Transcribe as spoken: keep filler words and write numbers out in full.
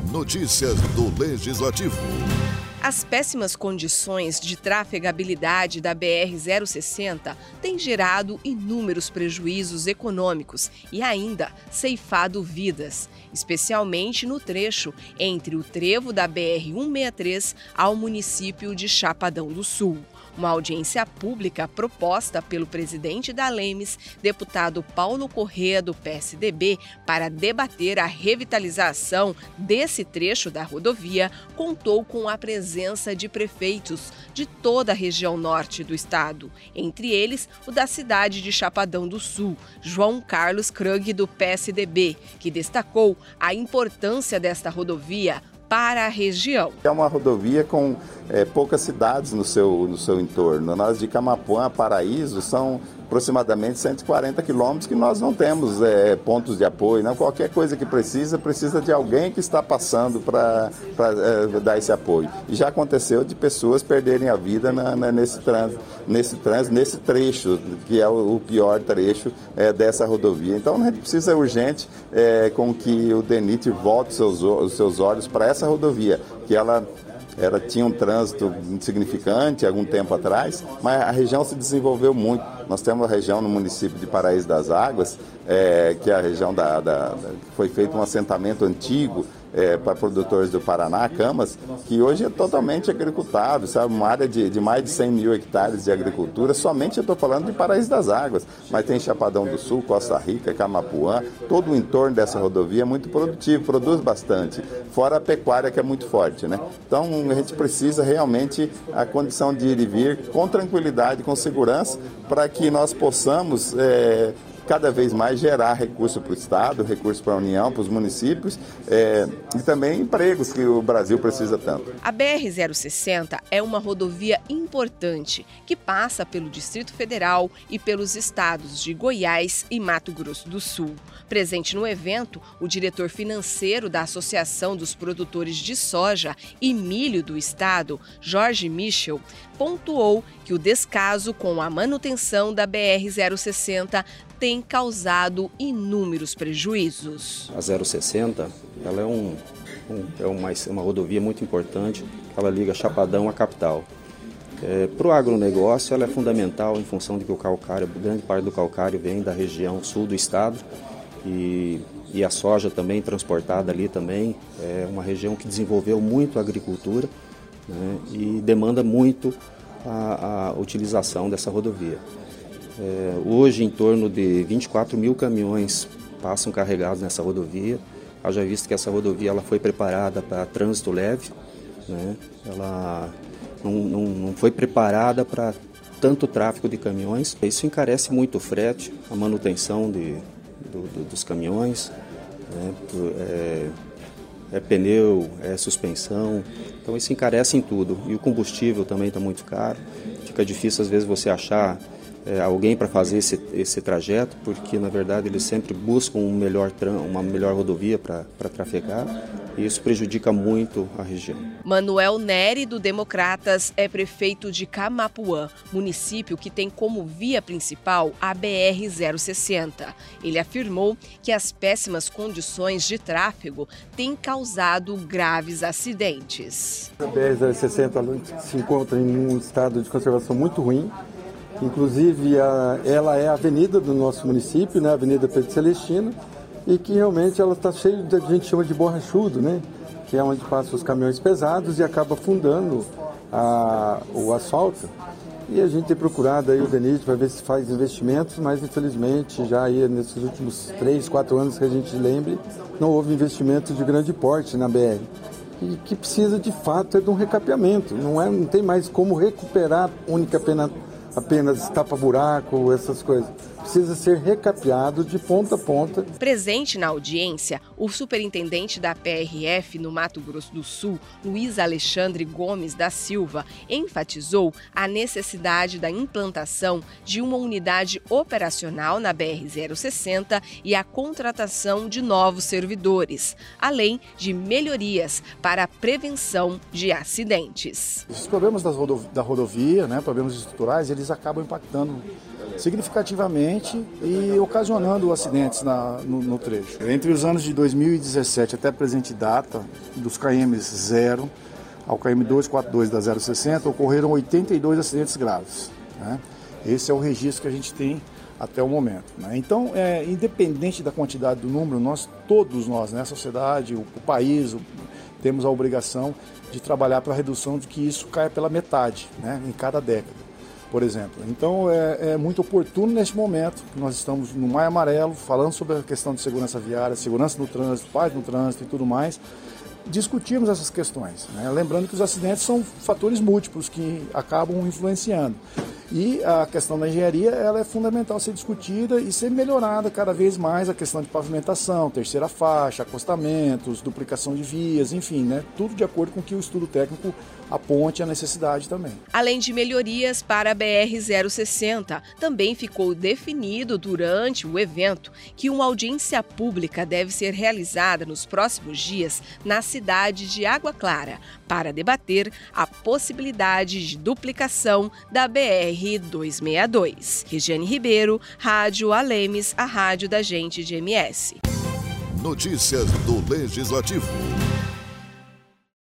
Notícias do Legislativo. As péssimas condições de trafegabilidade da B R zero sessenta têm gerado inúmeros prejuízos econômicos e ainda ceifado vidas, especialmente no trecho entre o trevo da B R cento e sessenta e três ao município de Chapadão do Sul. Uma audiência pública proposta pelo presidente da Lemes, deputado Paulo Corrêa, do P S D B, para debater a revitalização desse trecho da rodovia, contou com a presença de prefeitos de toda a região norte do estado, entre eles o da cidade de Chapadão do Sul, João Carlos Krug, do P S D B, que destacou a importância desta rodovia para a região. É uma rodovia com é, poucas cidades no seu, no seu entorno. Nós de Camapuã a Paraíso são aproximadamente cento e quarenta quilômetros que nós não temos é, pontos de apoio. Não? Qualquer coisa que precisa, precisa de alguém que está passando para é, dar esse apoio. E já aconteceu de pessoas perderem a vida na, na, nesse trânsito, nesse trânsito, nesse trecho, que é o, o pior trecho é, dessa rodovia. Então a gente precisa urgente é, com que o DENIT volte seus, os seus olhos para essa rodovia, que ela Ela tinha um trânsito insignificante algum tempo atrás, mas a região se desenvolveu muito. Nós temos uma região no município de Paraíso das Águas, é, que é a região da, da, da que foi feito um assentamento antigo é, para produtores do Paraná, Camas, que hoje é totalmente agricultável, sabe? Uma área de, de mais de cem mil hectares de agricultura. Somente eu estou falando de Paraíso das Águas, mas tem Chapadão do Sul, Costa Rica, Camapuã, todo o entorno dessa rodovia é muito produtivo, produz bastante, fora a pecuária que é muito forte, né? Então a gente precisa realmente a condição de ir e vir com tranquilidade, com segurança, para que nós possamos é, cada vez mais gerar recurso para o Estado, recurso para a União, para os municípios é, e também empregos que o Brasil precisa tanto. A B R zero sessenta é uma rodovia importante que passa pelo Distrito Federal e pelos estados de Goiás e Mato Grosso do Sul. Presente no evento, o diretor financeiro da Associação dos Produtores de Soja e Milho do Estado, Jorge Michel, pontuou que o descaso com a manutenção da B R zero sessenta tem causado inúmeros prejuízos. A zero sessenta ela é, um, um, é uma, uma rodovia muito importante, ela liga Chapadão à capital. É, para o agronegócio ela é fundamental em função de que o calcário, grande parte do calcário vem da região sul do estado e, e a soja também transportada ali também. É uma região que desenvolveu muito a agricultura, né, e demanda muito a, a utilização dessa rodovia. É, hoje, em torno de vinte e quatro mil caminhões passam carregados nessa rodovia. Haja visto que essa rodovia ela foi preparada para trânsito leve, né? Ela não, não, não foi preparada para tanto tráfego de caminhões. Isso encarece muito o frete, a manutenção de, do, do, dos caminhões, né? É, é pneu, é suspensão, então isso encarece em tudo. E o combustível também está muito caro, fica difícil às vezes você achar é, alguém para fazer esse, esse trajeto, porque na verdade eles sempre buscam um melhor, uma melhor rodovia para trafegar, e isso prejudica muito a região. Manuel Neri, do Democratas, é prefeito de Camapuã, município que tem como via principal a B R zero sessenta. Ele afirmou que as péssimas condições de tráfego têm causado graves acidentes. A B R zero sessenta se encontra em um estado de conservação muito ruim. Inclusive, a, ela é a avenida do nosso município, né, a Avenida Pedro Celestino, e que realmente ela está cheia de, a gente chama de borrachudo, né, que é onde passam os caminhões pesados e acaba afundando a, o asfalto. E a gente tem procurado aí o DENIT para ver se faz investimentos, mas infelizmente já aí nesses últimos três, quatro anos que a gente lembre, não houve investimento de grande porte na B R. E que precisa de fato é de um recapeamento, não, é, não tem mais como recuperar única pena, apenas tapa-buraco, essas coisas. Precisa ser recapeado de ponta a ponta. Presente na audiência, o superintendente da P R F no Mato Grosso do Sul, Luiz Alexandre Gomes da Silva, enfatizou a necessidade da implantação de uma unidade operacional na B R zero sessenta e a contratação de novos servidores, além de melhorias para a prevenção de acidentes. Esses problemas das rodov- da rodovia, né, problemas estruturais, eles acabam impactando significativamente e ocasionando acidentes na, no, no trecho. Entre os anos de dois mil e dezessete até a presente data, dos K M zero ao K M duzentos e quarenta e dois da zero sessenta, ocorreram oitenta e dois acidentes graves, né? Esse é o registro que a gente tem até o momento, né? Então, é, independente da quantidade do número, nós, todos nós, né, a sociedade, o, o país, o, temos a obrigação de trabalhar para a redução de que isso caia pela metade, né, em cada década, por exemplo. Então, é, é muito oportuno neste momento, que nós estamos no Maio Amarelo, falando sobre a questão de segurança viária, segurança no trânsito, paz no trânsito e tudo mais, discutirmos essas questões, né? Lembrando que os acidentes são fatores múltiplos que acabam influenciando. E a questão da engenharia, ela é fundamental ser discutida e ser melhorada cada vez mais, a questão de pavimentação, terceira faixa, acostamentos, duplicação de vias, enfim, né? Tudo de acordo com o que o estudo técnico aponte a necessidade também. Além de melhorias para a B R zero sessenta, também ficou definido durante o evento que uma audiência pública deve ser realizada nos próximos dias na cidade de Água Clara, para debater a possibilidade de duplicação da B R duzentos e sessenta e dois. Regiane Ribeiro, Rádio Alemes, a rádio da gente de M S. Notícias do Legislativo.